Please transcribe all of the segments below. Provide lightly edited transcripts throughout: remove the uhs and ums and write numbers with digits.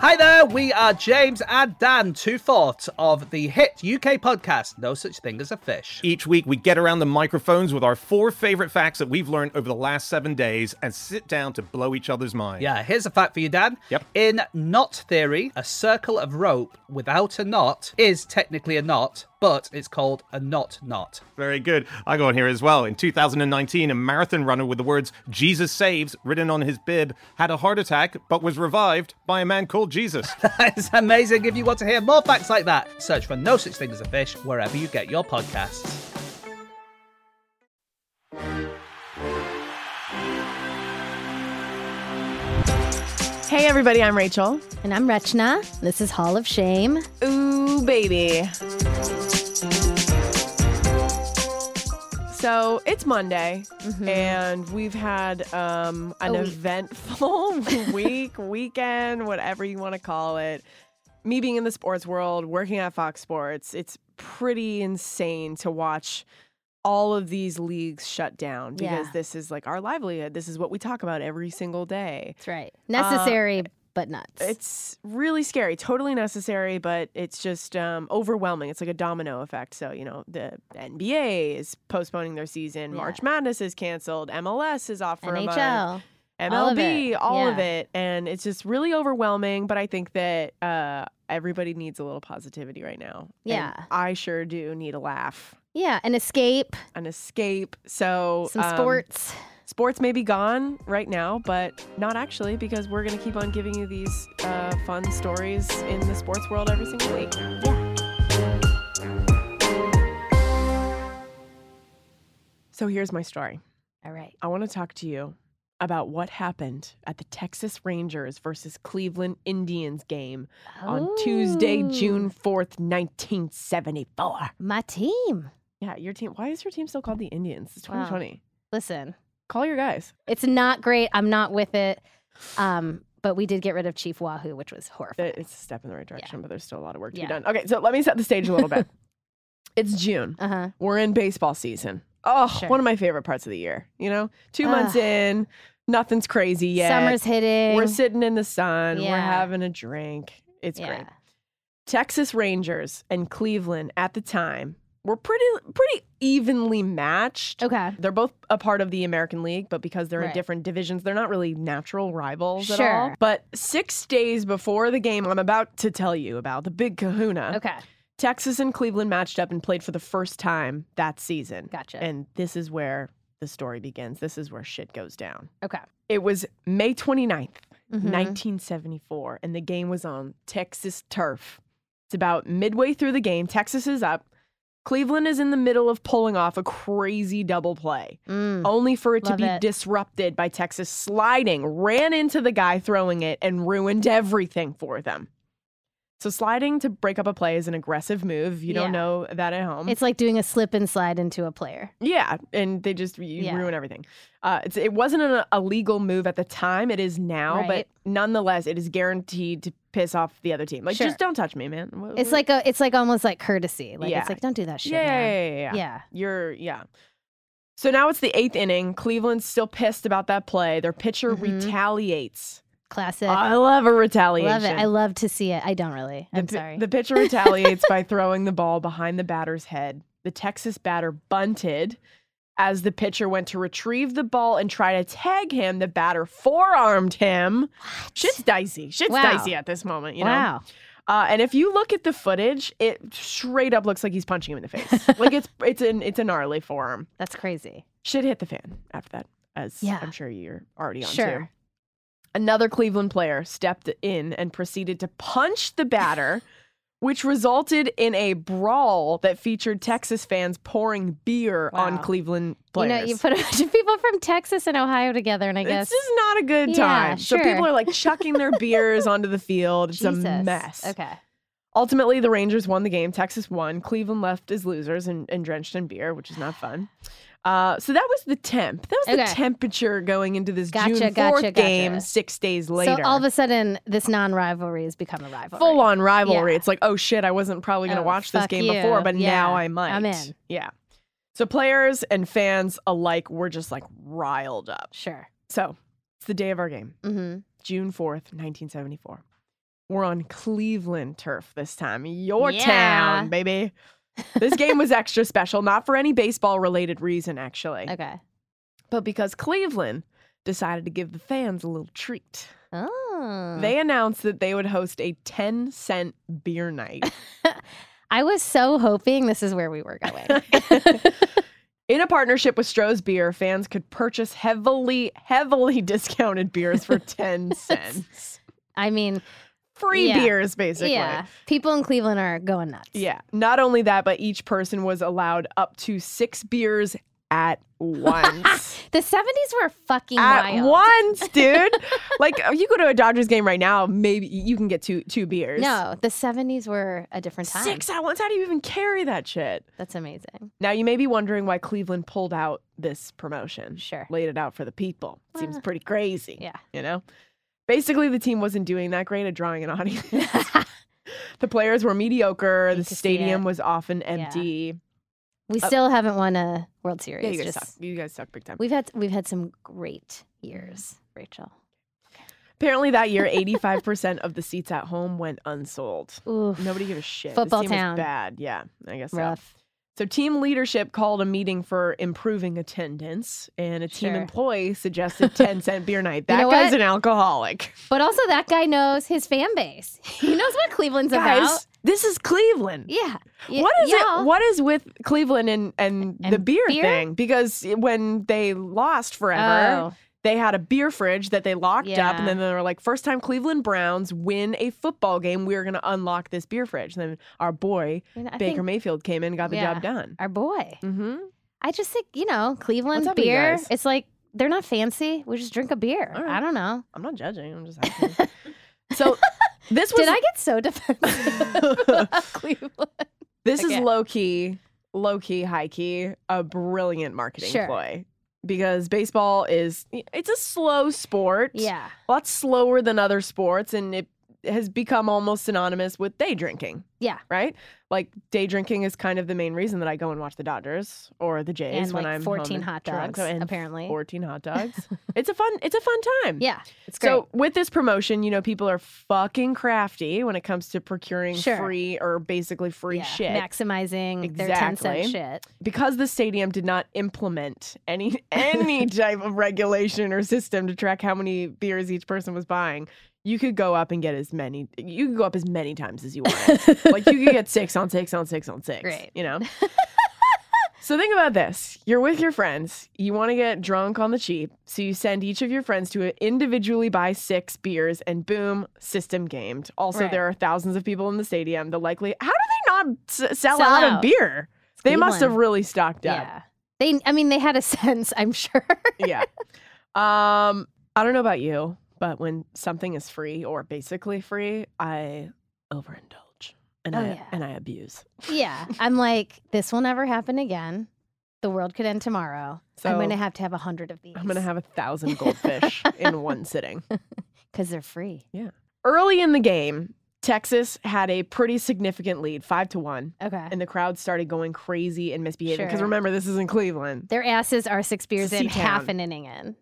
Hi there, we are James and Dan, two-fourths of the hit UK podcast, No Such Thing as a Fish. Each week, we get around the microphones with our 4 favorite facts that we've learned over the last 7 days and sit down to blow each other's minds. Yeah, here's a fact for you, Dan. Yep. In knot theory, a circle of rope without a knot is technically a knot, but it's called a knot. Very good. I got on here as well. In 2019, a marathon runner with the words "Jesus saves" written on his bib had a heart attack, but was revived by a man called Jesus. That is amazing. If you want to hear more facts like that, search for No Such Thing as a Fish wherever you get your podcasts. Hey everybody, I'm Rachel. And I'm Rachna. This is Hall of Shame. Ooh, baby. So it's Monday, and we've had an eventful weekend, whatever you want to call it. Me being in the sports world, working at Fox Sports, it's pretty insane to watch all of these leagues shut down because this is like our livelihood. This is what we talk about every single day. That's right. Necessary, but nuts. It's really scary. Totally necessary, but it's just overwhelming. It's like a domino effect. So, you know, the NBA is postponing their season. March Madness is canceled. MLS is off for a month. NHL. MLB, all of it. And it's just really overwhelming. But I think that everybody needs a little positivity right now. Yeah. And I sure do need a laugh. Yeah, an escape. So Some sports. Sports may be gone right now, but not actually, because we're going to keep on giving you these fun stories in the sports world every single week. Yeah. So here's my story. All right. I want to talk to you about what happened at the Texas Rangers versus Cleveland Indians game on Tuesday, June 4th, 1974. My team. Yeah, your team. Why is your team still called the Indians? It's 2020. Wow. Listen. Call your guys. It's not great. I'm not with it. But we did get rid of Chief Wahoo, which was horrifying. It's a step in the right direction, but there's still a lot of work to Yeah. be done. Okay, so let me set the stage a little bit. It's June. Uh-huh. We're in baseball season. Oh, Sure. one of my favorite parts of the year. You know, 2 months in, nothing's crazy yet. Summer's hitting. We're sitting in the sun. We're Yeah. having a drink. It's great. Texas Rangers and Cleveland at the time were pretty evenly matched. Okay. They're both a part of the American League, but because they're in Right. different divisions, they're not really natural rivals at Sure. all. But 6 days before the game I'm about to tell you about, the big kahuna, Okay. Texas and Cleveland matched up and played for the first time that season. Gotcha. And this is where the story begins. This is where shit goes down. Okay. It was May 29th, Mhm. 1974, and the game was on Texas turf. It's about midway through the game. Texas is up. Cleveland is in the middle of pulling off a crazy double play, only for it to Love be it. disrupted by Texas sliding, ran into the guy throwing it, and ruined everything for them. So sliding to break up a play is an aggressive move. You don't Yeah. know that at home. It's like doing a slip and slide into a player. Yeah, and they just Yeah. ruin everything. It wasn't a legal move at the time. It is now, Right. but nonetheless, it is guaranteed to piss off the other team. Like, Sure. just don't touch me, man. It's like almost like courtesy. Like Yeah. it's like don't do that shit. yeah, man. yeah. Yeah. So now it's the 8th inning. Cleveland's still pissed about that play. Their pitcher retaliates. Classic. I love a retaliation. Love it. I love to see it. I don't really. I'm sorry. The pitcher retaliates by throwing the ball behind the batter's head. The Texas batter bunted. As the pitcher went to retrieve the ball and try to tag him, the batter forearmed him. Shit's dicey. Wow. Dicey at this moment, you know? Wow. And if you look at the footage, it straight up looks like he's punching him in the face. Like it's a gnarly forearm. That's crazy. Shit hit the fan after that, as Yeah. I'm sure you're already on Sure. too. Another Cleveland player stepped in and proceeded to punch the batter, which resulted in a brawl that featured Texas fans pouring beer on Wow. Cleveland You players. know, you put a bunch of people from Texas and Ohio together, and I guess This is not a good Yeah, time. So sure. people are like chucking their beers onto the field. It's Jesus. a mess. Okay. Ultimately, the Rangers won the game. Texas won. Cleveland left as losers and drenched in beer, which is not fun. So that was the temp. That was the Okay. temperature going into this Gotcha, June 4th gotcha, game gotcha. 6 days later. So all of a sudden, this non-rivalry has become a rivalry. Full on rivalry. Yeah. It's like, oh shit, I wasn't probably going to Oh, watch this fuck game you. before, but Yeah, now I might. I'm in. Yeah. So players and fans alike were just like riled up. Sure. So it's the day of our game, Mm-hmm. June 4th, 1974. were on Cleveland turf this time. Your Yeah. town, baby. This game was extra special, not for any baseball-related reason, actually, Okay. but because Cleveland decided to give the fans a little treat. Oh. They announced that they would host a 10-cent beer night. I was so hoping this is where we were going. In a partnership with Stroh's Beer, fans could purchase heavily discounted beers for 10 cents. I mean, Free Yeah. beers, basically. yeah. People in Cleveland are going nuts. Yeah. Not only that, but each person was allowed up to 6 beers at once. The 70s were fucking At wild. once, dude. Like, you go to a Dodgers game right now, maybe you can get two beers. No, the 70s were a different time. 6 at once? How do you even carry that shit? That's amazing. Now, you may be wondering why Cleveland pulled out this promotion. Sure. Laid it out for the people. Seems pretty crazy. Yeah. You know? Basically, the team wasn't doing that great at drawing an audience. The players were mediocre. Hate The to see stadium it. was often empty. We still haven't won a World Series. Yeah, you guys Just- suck. You guys suck big time. We've had some great years, Rachel. Apparently, that year, 85% of the seats at home went unsold. Oof. Nobody gave a shit. Football this team town. was bad. Yeah, I guess so. Rough. So team leadership called a meeting for improving attendance, and a team Sure. employee suggested 10-cent beer night. That know guy's what? an alcoholic. But also, that guy knows his fan base. He knows what Cleveland's Guys, about. this is Cleveland. Yeah. What is Yeah. it? What is with Cleveland and the And beer, beer? thing? Because when they lost forever, Oh. they had a beer fridge that they locked up, Yeah. and then they were like, first time Cleveland Browns win a football game, we're going to unlock this beer fridge. And then our boy, I mean, I Baker think Mayfield, came in and got the Yeah. job done. our boy. Mm-hmm. I just think, Cleveland's What's up with you beer, guys? it's like, they're not fancy. We just drink a beer. All right. I don't know. I'm not judging. I'm just asking. So this was Did I get so defensive about Cleveland? this Okay. is low key, high key, a brilliant marketing Sure. ploy. Because baseball it's a slow sport. Yeah. A lot slower than other sports, and it has become almost synonymous with day drinking. Yeah. Right? Like, day drinking is kind of the main reason that I go and watch the Dodgers or the Jays And when like I'm 14 home in hot dogs, Toronto, and apparently. 14 hot dogs. It's a fun time. Yeah. It's great. So with this promotion, people are fucking crafty when it comes to procuring Sure. free or basically free yeah. shit. Maximizing their 10-cent Exactly. shit. Because the stadium did not implement any type of regulation or system to track how many beers each person was buying, you could go up and get as many times as you wanted. Like, you could get 6 on 6 on 6 on 6. Great. So think about this. You're with your friends. You want to get drunk on the cheap. So you send each of your friends to individually buy 6 beers, and boom, system gamed. Also, Right. there are thousands of people in the stadium. How do they not sell Sell out of out. beer? They must have Cleveland. really stocked up. Yeah. They had a sense, I'm sure. Yeah. I don't know about you, but when something is free or basically free, I overindulge and Oh, I abuse. Yeah. I'm like, this will never happen again. The world could end tomorrow. So I'm going to have 100 of these. I'm gonna have 1,000 goldfish in one sitting. Because they're free. Early in the game, Texas had a pretty significant lead, 5-1, Okay. and the crowd started going crazy and misbehaving. Because Sure. remember, this is in Cleveland. Their asses are 6 beers in, C-town. half an inning in.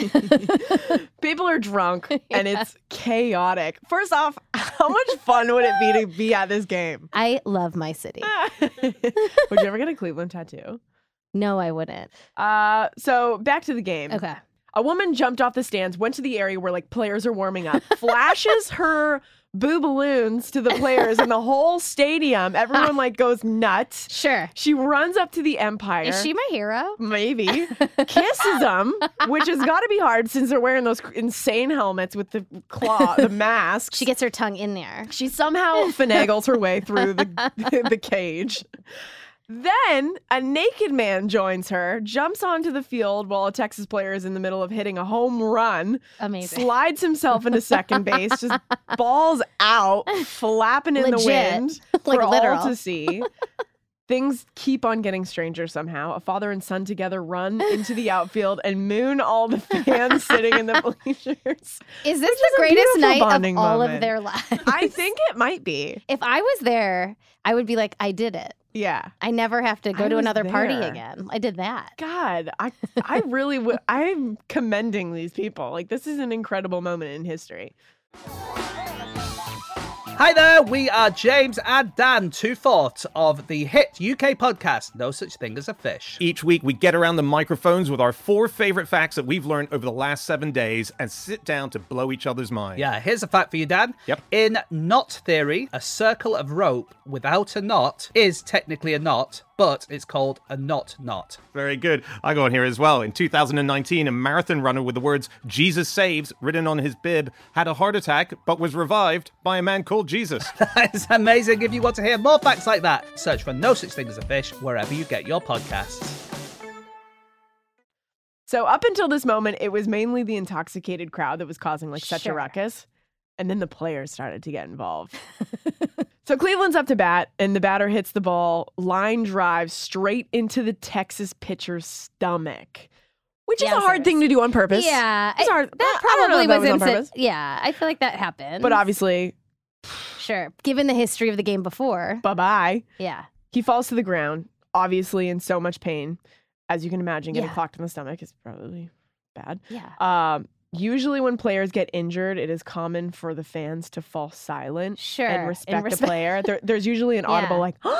People are drunk and it's chaotic. First off, how much fun would it be to be at this game? I love my city. Would you ever get a Cleveland tattoo? No, I wouldn't. So back to the game. Okay. A woman jumped off the stands, went to the area where players are warming up, flashes her boo balloons to the players in the whole stadium. Everyone goes nuts. Sure. She runs up to the Empire. Is she my hero? Maybe kisses them, which has got to be hard since they're wearing those insane helmets with the the masks. She gets her tongue in there. She somehow finagles her way through the cage. Then a naked man joins her, jumps onto the field while a Texas player is in the middle of hitting a home run, Amazing. slides himself into second base, just balls out, flapping in the Legit. wind Like for literal. all to see. Things keep on getting stranger somehow. A father and son together run into the outfield and moon all the fans sitting in the bleachers. Is this Which is the a greatest beautiful night bonding of all moment. of their lives? I think it might be. If I was there, I would be like, I did it. Yeah. I never have to go I to was another party there. again. I did that. God, I really would. I'm commending these people. This is an incredible moment in history. Hi there, we are James and Dan, 2/4 of the hit UK podcast, No Such Thing as a Fish. Each week, we get around the microphones with our 4 favorite facts that we've learned over the last 7 days and sit down to blow each other's mind. Yeah, here's a fact for you, Dan. Yep. In knot theory, a circle of rope without a knot is technically a knot, but it's called a knot. Very good. I go on here as well. In 2019, a marathon runner with the words "Jesus saves" written on his bib had a heart attack but was revived by a man called Jesus. That is amazing. If you want to hear more facts like that, search for No Such Thing as a Fish wherever you get your podcasts. So up until this moment, it was mainly the intoxicated crowd that was causing such a ruckus. And then the players started to get involved. So Cleveland's up to bat, and the batter hits the ball, line drive straight into the Texas pitcher's stomach, which is a hard thing to do on purpose. Yeah. It's hard. That I don't know probably if that was on purpose. Yeah, I feel like that happened. But obviously, sure. Given the history of the game before. bye-bye. Yeah. He falls to the ground, obviously in so much pain. As you can imagine, getting clocked in the stomach is probably bad. Yeah. Usually when players get injured, it is common for the fans to fall silent Sure. and respect the player. There's usually an audible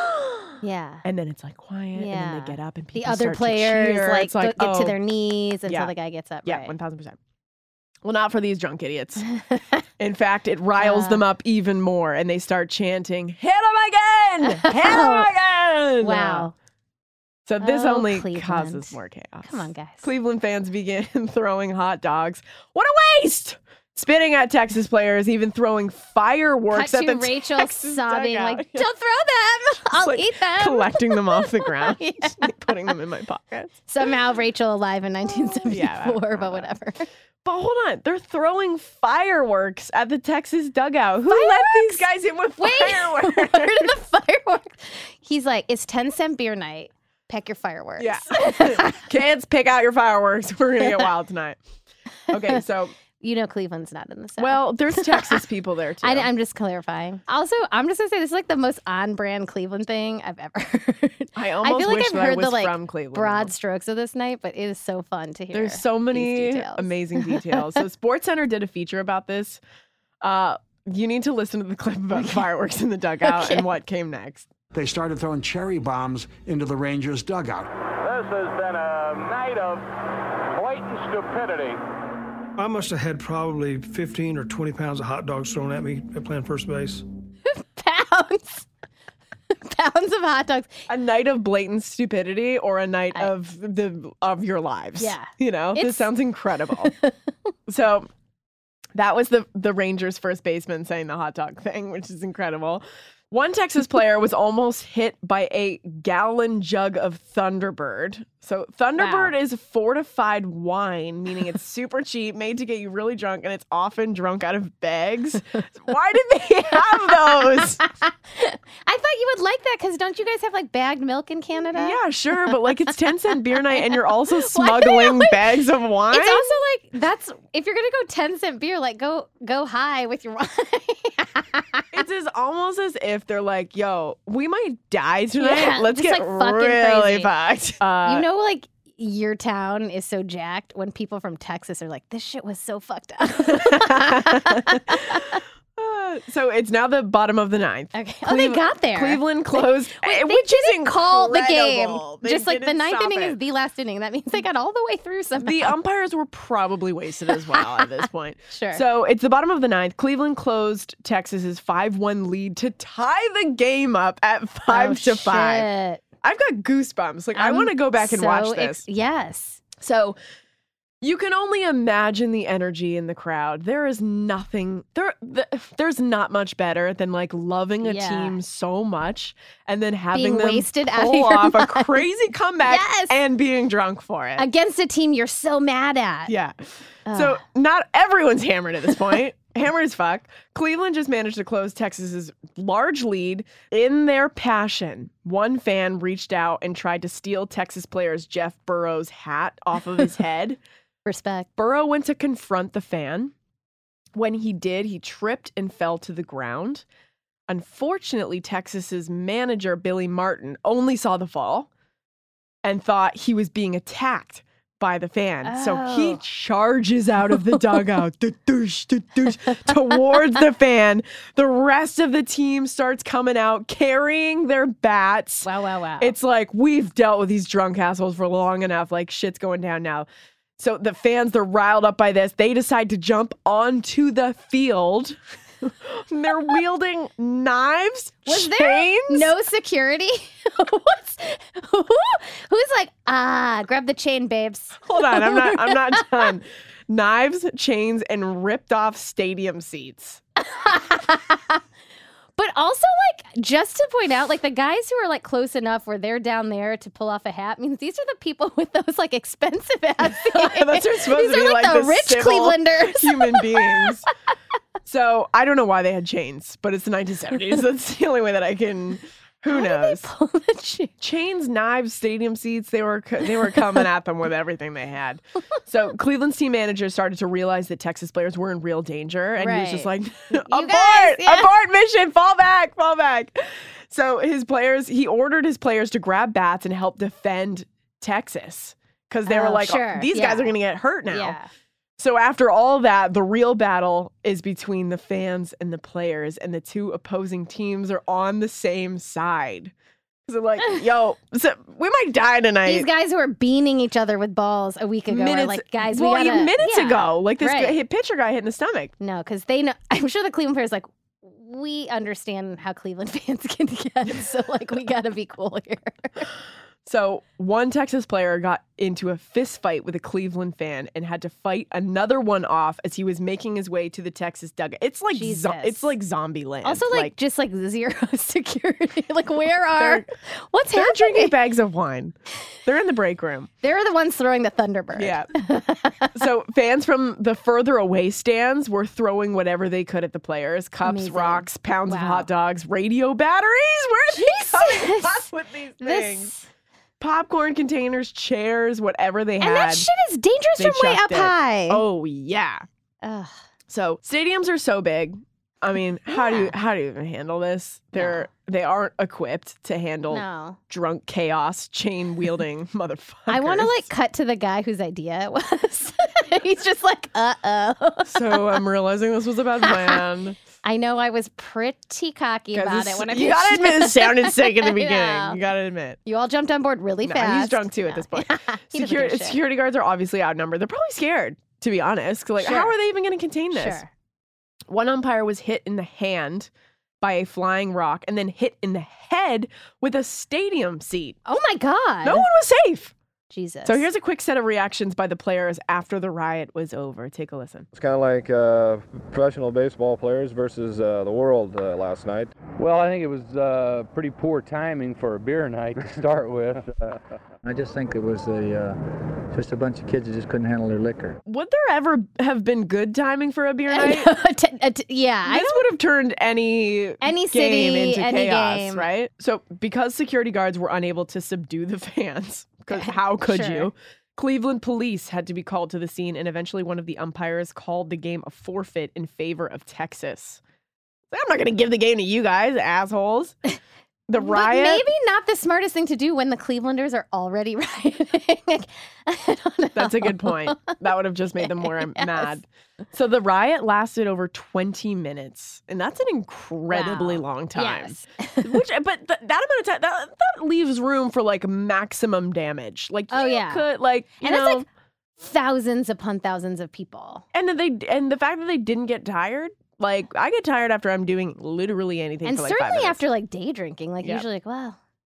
yeah. and then it's quiet, and then they get up and people the other start players to cheer. It's get to their knees until Yeah. the guy gets up. Yeah, right. 1000%. Well, not for these drunk idiots. In fact, it riles them up even more, and they start chanting, "Hit him again! Hit him again!" Wow. So this only Cleveland. causes more chaos. Come on, guys. Cleveland fans begin throwing hot dogs. What a waste! Spitting at Texas players, even throwing fireworks Cut at to the Rachel Texas sobbing dugout. like, "Don't throw them! I'll eat them." Collecting them off the ground, Yeah. putting them in my pockets. Somehow Rachel alive in 1974, but whatever. But hold on, they're throwing fireworks at the Texas dugout. Who let these guys in with fireworks? Where did the fireworks? He's like, "It's 10-cent beer night. Pack your fireworks." Yeah. Kids, pick out your fireworks. We're going to get wild tonight. Okay, so. You know Cleveland's not in the South. Well, there's Texas people there, too. I'm just clarifying. Also, I'm just going to say this is the most on-brand Cleveland thing I've ever heard. I almost feel like wish I've that I heard was the from Cleveland. broad strokes of this night, but it is so fun to hear. There's so many these details. amazing details. So SportsCenter did a feature about this. You need to listen to the clip about fireworks in the dugout and what came next. They started throwing cherry bombs into the Rangers' dugout. This has been a night of blatant stupidity. I must have had probably 15 or 20 pounds of hot dogs thrown at me at playing first base. Pounds of hot dogs. A night of blatant stupidity or a night of your lives. Yeah. This sounds incredible. So that was the Rangers first baseman saying the hot dog thing, which is incredible. One Texas player was almost hit by a gallon jug of Thunderbird. So Thunderbird is fortified wine, meaning it's super cheap, made to get you really drunk, and it's often drunk out of bags. Why did they have those? I thought you would like that because don't you guys have bagged milk in Canada? Yeah, sure, but it's 10-cent beer night and you're also smuggling bags of wine? It's also that's if you're gonna go 10-cent beer, go high with your wine. It's almost as if they're like, "Yo, we might die tonight. Yeah, Let's just, get fucking really crazy. fucked." Your town is so jacked when people from Texas are like, "This shit was so fucked up." So it's now the bottom of the ninth. Okay. They got there. Cleveland closed, Wait, which is incredible. call the game. They Just the didn't ninth stop inning it. is the last inning. That means they got all the way through somehow. The umpires were probably wasted as well at this point. Sure. So it's the bottom of the ninth. Cleveland closed Texas's 5-1 lead to tie the game up at 5-5. Shit. I've got goosebumps. I want to go back and watch this. Yes. So you can only imagine the energy in the crowd. There is nothing there's not much better than loving a team so much and then having Being them wasted out of pull your off a mind. crazy comeback Yes. and being drunk for it. Against a team you're so mad at. Yeah. So not everyone's hammered at this point. Hammered as fuck. Cleveland just managed to close Texas's large lead in their passion. One fan reached out and tried to steal Texas player's Jeff Burrow's hat off of his head. Respect. Burrow went to confront the fan. When he did, he tripped and fell to the ground. Unfortunately, Texas's manager, Billy Martin, only saw the fall and thought he was being attacked by the fan. So he charges out of the dugout towards the fan. The rest of the team starts coming out carrying their bats. Wow. It's like, we've dealt with these drunk assholes for long enough. Like, shit's going down now. So the fans, they're riled up by this. They decide to jump onto the field. They're wielding knives, Was chains. there no security? Who's like, grab the chain, babes. Hold on, I'm not done. Knives, chains, and ripped off stadium seats. But also, like, just to point out, like, the guys who are, like, close enough where they're down there to pull off a hat means these are the people with those, like, expensive hats. That's supposed to These be are, like, the rich civil Clevelanders. human beings. So I don't know why they had chains, but it's the 1970s. That's the only way that I can. Who knows? Pull the chain. Chains, knives, stadium seats, they were coming at them with everything they had. So Cleveland's team manager started to realize that Texas players were in real danger, and he was just like, abort mission, fall back. So he ordered his players to grab bats and help defend Texas because they were like, these guys are going to get hurt now. Yeah. So after all that, the real battle is between the fans and the players, and the two opposing teams are on the same side. So they're like, yo, so we might die tonight. These guys who were beaning each other with balls a week ago are like, guys, we gotta... minutes ago. Like this right. pitcher guy hit in the stomach. No, because they know... I'm sure the Cleveland players like, we understand how Cleveland fans can get, so like we gotta be cool here. So one Texas player got into a fist fight with a Cleveland fan and had to fight another one off as he was making his way to the Texas dugout. It's like it's like zombie land. Also, like just like zero security. Like what's happening? They're drinking bags of wine. They're in the break room. They're the ones throwing the Thunderbird. Yeah. So fans from the further away stands were throwing whatever they could at the players: cups, Amazing. rocks, pounds of Wow. hot dogs, radio batteries. Where are they coming up with these things? Popcorn containers, chairs, whatever they had. And that shit is dangerous they from way chucked up it. high. Oh yeah. Ugh. So stadiums are so big. I mean, how do you even handle this? They aren't equipped to handle drunk chaos, chain wielding motherfuckers. I want to like cut to the guy whose idea it was. He's just like, So I'm realizing this was a bad plan. I know I was pretty cocky about it when I you gotta admit it sounded sick in the beginning. know. You gotta admit. You all jumped on board really fast. He's drunk too at this point. He doesn't give a shit. Security guards are obviously outnumbered. They're probably scared, to be honest. Like, how are they even going to contain this? Sure. One umpire was hit in the hand by a flying rock and then hit in the head with a stadium seat. Oh my God. No one was safe. Jesus. So here's a quick set of reactions by the players after the riot was over. Take a listen. It's kind of like professional baseball players versus the world last night. Well, I think it was pretty poor timing for a beer night to start with. I just think it was just a bunch of kids that just couldn't handle their liquor. Would there ever have been good timing for a beer night? Yeah. This would have turned any city game into any chaos, game. right? So because security guards were unable to subdue the fans, because how could you? Cleveland police had to be called to the scene, and eventually one of the umpires called the game a forfeit in favor of Texas. I'm not going to give the game to you guys, assholes. The riot. But maybe not the smartest thing to do when the Clevelanders are already rioting. I don't know. That's a good point. That would have just made them more mad. So the riot lasted over 20 minutes, and that's an incredibly long time. Yes. But that amount of time, that leaves room for like maximum damage. Like you could like, and that's like thousands upon thousands of people. And the fact that they didn't get tired. Like, I get tired after I'm doing literally anything and for like 5 minutes. certainly after like day drinking, like usually like, wow.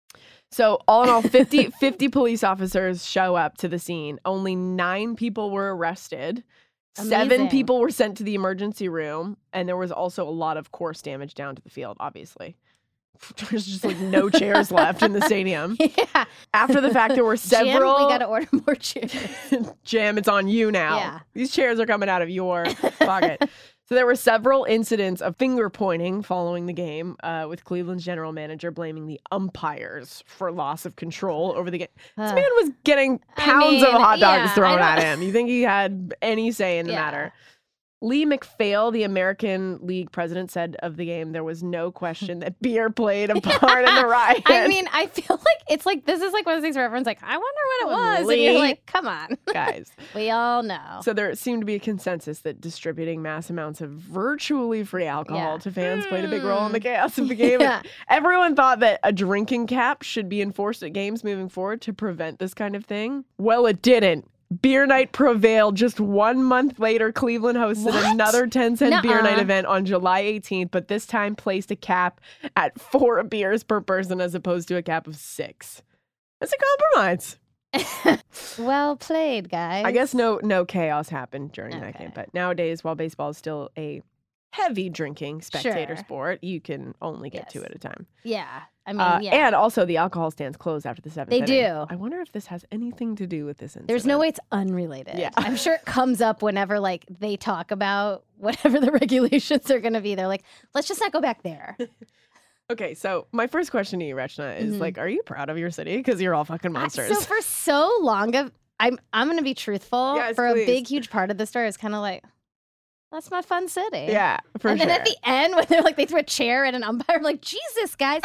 So all in all, 50 police officers show up to the scene. Only 9 people were arrested. Amazing. 7 people were sent to the emergency room. And there was also a lot of course damage down to the field, obviously. There's just like no chairs left in the stadium. Yeah. After the fact, there were several. Jim, we got to order more chairs. Jim, it's on you now. Yeah. These chairs are coming out of your pocket. So there were several incidents of finger pointing following the game, with Cleveland's general manager blaming the umpires for loss of control over the game. This man was getting pounds of hot dogs thrown at him. You think he had any say in the matter? Lee McPhail, the American League president, said of the game, there was no question that beer played a part in the riot. I mean, I feel like it's like this is like one of those things where everyone's like, I wonder what it was. Lee. And you're like, come on. Guys. We all know. So there seemed to be a consensus that distributing mass amounts of virtually free alcohol to fans played a big role in the chaos of the game. Yeah. Everyone thought that a drinking cap should be enforced at games moving forward to prevent this kind of thing. Well, it didn't. Beer night prevailed. Just 1 month later, Cleveland hosted another 10-cent beer night event on July 18th, but this time placed a cap at 4 beers per person as opposed to a cap of 6. It's a compromise. Well played, guys. I guess no chaos happened during that game, but nowadays, while baseball is still a heavy drinking spectator sport, you can only get 2 at a time. Yeah. I mean, yeah. And also, the alcohol stands close after the 7th They inning. do. I wonder if this has anything to do with this incident. There's no way it's unrelated. Yeah. I'm sure it comes up whenever like they talk about whatever the regulations are going to be. They're like, let's just not go back there. Okay, so my first question to you, Rachna, is like, are you proud of your city? Because you're all fucking monsters. So for so long, I'm going to be truthful. Yes, for please. a big, huge part of the story, it's kind of like, that's my fun city. Yeah, for and sure. then at the end, when they're like, they threw a chair at an umpire, I'm like, Jesus, guys.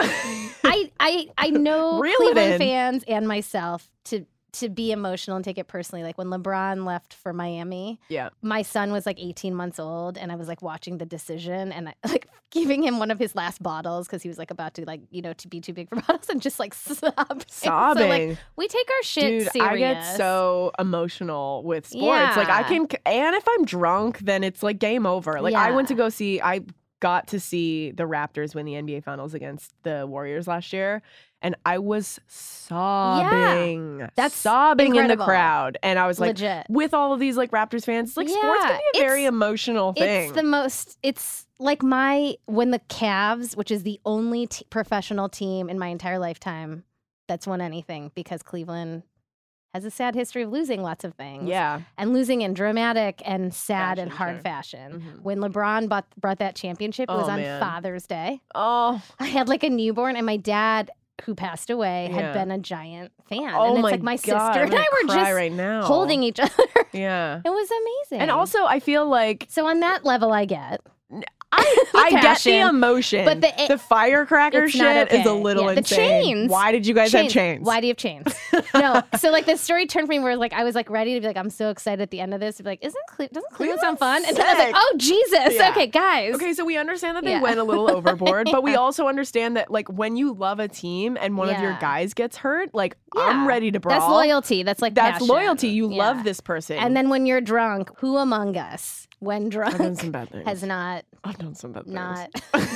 I know Reel it Cleveland in. fans and myself to be emotional and take it personally. Like when LeBron left for Miami, my son was like 18 months old, and I was like watching the decision and I like giving him one of his last bottles because he was like about to like, you know, to be too big for bottles and just like sobbing. So like we take our shit Dude, serious. I get so emotional with sports. Like I can, and if I'm drunk, then it's like game over. Like I got to see the Raptors win the NBA Finals against the Warriors last year, and I was sobbing. That's sobbing incredible. in the crowd. And I was like, Legit. with all of these like Raptors fans, like sports can be a very emotional thing. It's like when the Cavs, which is the only professional team in my entire lifetime that's won anything, because Cleveland has a sad history of losing lots of things. Yeah. And losing in dramatic and sad and hard fashion. Mm-hmm. When LeBron brought that championship, it was on man. Father's Day. Oh. I had like a newborn, and my dad, who passed away, had been a giant fan. And it's like my sister and I were just right now. holding each other. Yeah. It was amazing. And also, I feel like... So on that level, I get... I get the emotion, but the firecracker it's shit not okay. is a little The insane. chains. Why did you guys have chains? Why do you have chains? No. So like the story turned for me where like I was like ready to be like, I'm so excited at the end of this. To be like, doesn't Cleveland sound fun? And then I was like, oh Jesus. Yeah. Okay, guys. Okay, so we understand that they went a little overboard, but we also understand that like when you love a team and one of your guys gets hurt, like I'm ready to brawl. That's loyalty. That's like that's passion. loyalty. You love this person. And then when you're drunk, who among us, when drunk, I've done some bad things. has not? I've done some bad things. Not.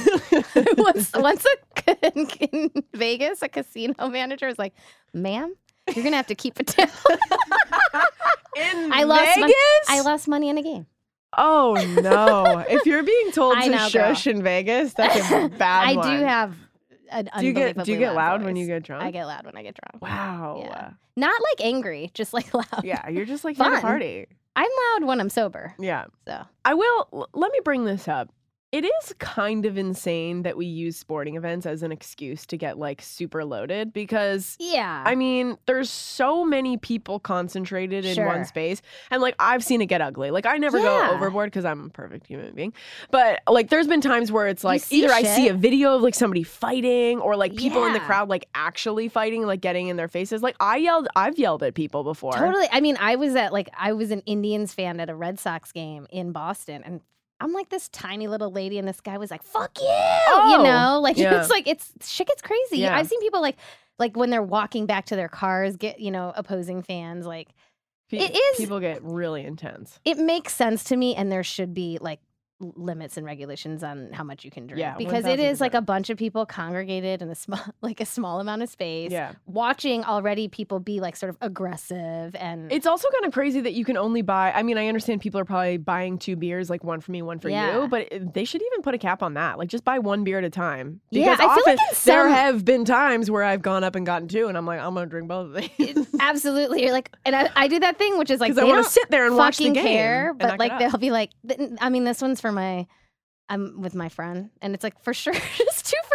once in Vegas, a casino manager was like, "Ma'am, you're gonna have to keep it down." In I lost Vegas? I lost money in a game. Oh no! If you're being told I to know, shush girl. in Vegas, that's a bad I one. do have an Do you unbelievably get loud voice. when you get drunk? I get loud when I get drunk. Wow. Yeah. Not like angry, just like loud. Yeah, you're just like here to Fun. party. I'm loud when I'm sober. Yeah. So I will. Let me bring this up. It is kind of insane that we use sporting events as an excuse to get like super loaded because I mean, there's so many people concentrated in one space, and like I've seen it get ugly. Like I never go overboard because I'm a perfect human being, but like there's been times where it's like either I see a video of like somebody fighting or like people in the crowd like actually fighting, like getting in their faces. Like I've yelled at people before. Totally. I mean, I was an Indians fan at a Red Sox game in Boston, and I'm like this tiny little lady, and this guy was like, "Fuck you," you know, like it's like shit gets crazy. Yeah. I've seen people like when they're walking back to their cars, get opposing fans. Like people get really intense. It makes sense to me, and there should be like limits and regulations on how much you can drink. Yeah, because it is like a bunch of people congregated in a small amount of space. Yeah. Watching already people be like sort of aggressive, and it's also kind of crazy that you can only buy. I mean, I understand people are probably buying 2 beers, like one for me, one for you, but they should even put a cap on that. Like just buy 1 beer at a time. Because I feel like there have been times where I've gone up and gotten 2, and I'm like, I'm gonna drink both of these. Absolutely. You're like, and I do that thing, which is like, because I want to sit there and watch the game. Care, but like they'll be like, I mean, this one's for I'm with my friend, and it's like for sure, just 2 for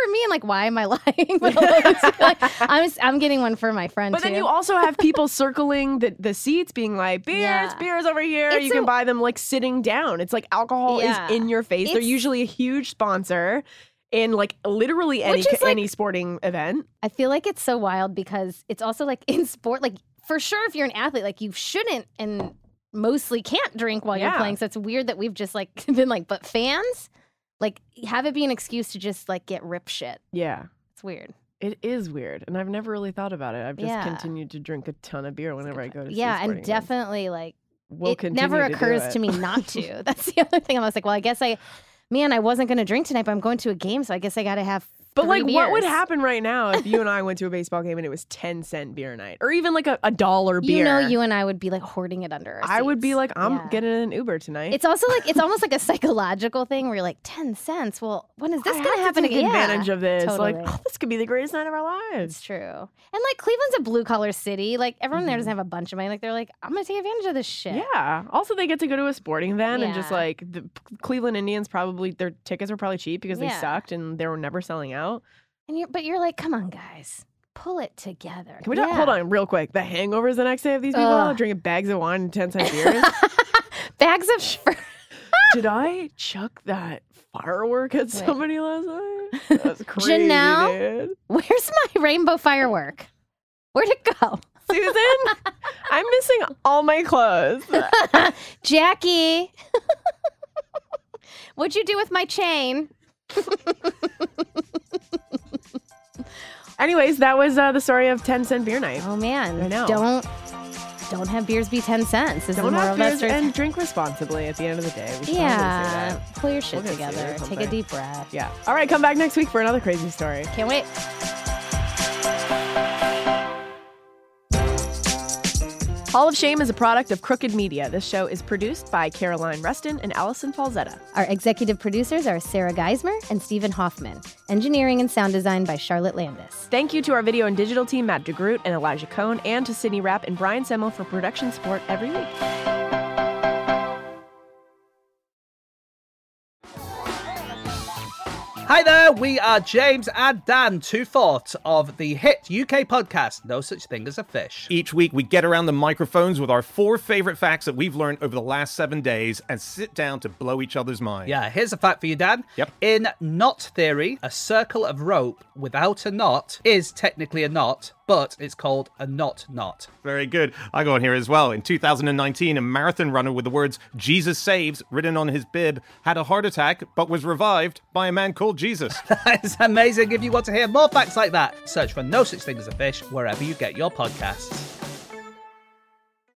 for me. And like, why am I lying? But like, I'm getting one for my friend, But too. then you also have people circling the seats being like, beers over here. You can buy them like sitting down. It's like alcohol is in your face. They're usually a huge sponsor in like literally any sporting event. I feel like it's so wild because it's also like in sport, like for sure if you're an athlete, like you shouldn't and mostly can't drink while you're playing. So it's weird that we've just like been like, but fans, like have it be an excuse to just like get rip shit. Yeah. It's weird. It is weird. And I've never really thought about it. I've just continued to drink a ton of beer whenever I go to see sporting and definitely events. like it never occurs to me not to. That's the other thing. I was like, well, I guess I wasn't going to drink tonight, but I'm going to a game, so I guess I got to have But like, beers. what would happen right now if you and I went to a baseball game and it was 10-cent beer night, or even like a $1 beer? You know, you and I would be like hoarding it under our seats. I would be like, I'm getting an Uber tonight. It's also like it's almost like a psychological thing where you're like 10 cents. Well, when is this going to happen take again? Advantage of this, totally. like this could be the greatest night of our lives. It's true. And like Cleveland's a blue collar city. Like everyone there doesn't have a bunch of money. Like they're like, I'm going to take advantage of this shit. Yeah. Also, they get to go to a sporting event and just like the Cleveland Indians probably their tickets were probably cheap because they sucked and they were never selling out. But you're like, come on, guys, pull it together. Can we hold on real quick? The hangovers the next day of these people drinking bags of wine and 10-cent beers. Bags of. Did I chuck that firework at somebody last night? That's crazy, Janelle, dude. Where's my rainbow firework? Where'd it go? Susan, I'm missing all my clothes. Jackie, what'd you do with my chain? Anyways, that was the story of 10-cent beer night. Oh man, I know. Don't have beers be 10 cents. This Don't is more have of that beers story. and drink responsibly at the end of the day. We should probably say that. Pull your shit We'll get together. sued or Take a deep breath. Yeah. All right, come back next week for another crazy story. Can't wait. Hall of Shame is a product of Crooked Media. This show is produced by Caroline Reston and Allison Falzetta. Our executive producers are Sarah Geismer and Stephen Hoffman. Engineering and sound design by Charlotte Landis. Thank you to our video and digital team, Matt DeGroot and Elijah Cohn, and to Sydney Rapp and Brian Semmel for production support every week. Hi there, we are James and Dan, two-fourths of the hit UK podcast, No Such Thing as a Fish. Each week, we get around the microphones with our 4 favorite facts that we've learned over the last 7 days and sit down to blow each other's minds. Yeah, here's a fact for you, Dan. Yep. In knot theory, a circle of rope without a knot is technically a knot, but it's called a knot. Very good. I go on here as well. In 2019, a marathon runner with the words "Jesus saves" written on his bib had a heart attack, but was revived by a man called Jesus. That is amazing. If you want to hear more facts like that, search for No Such Thing as a Fish wherever you get your podcasts.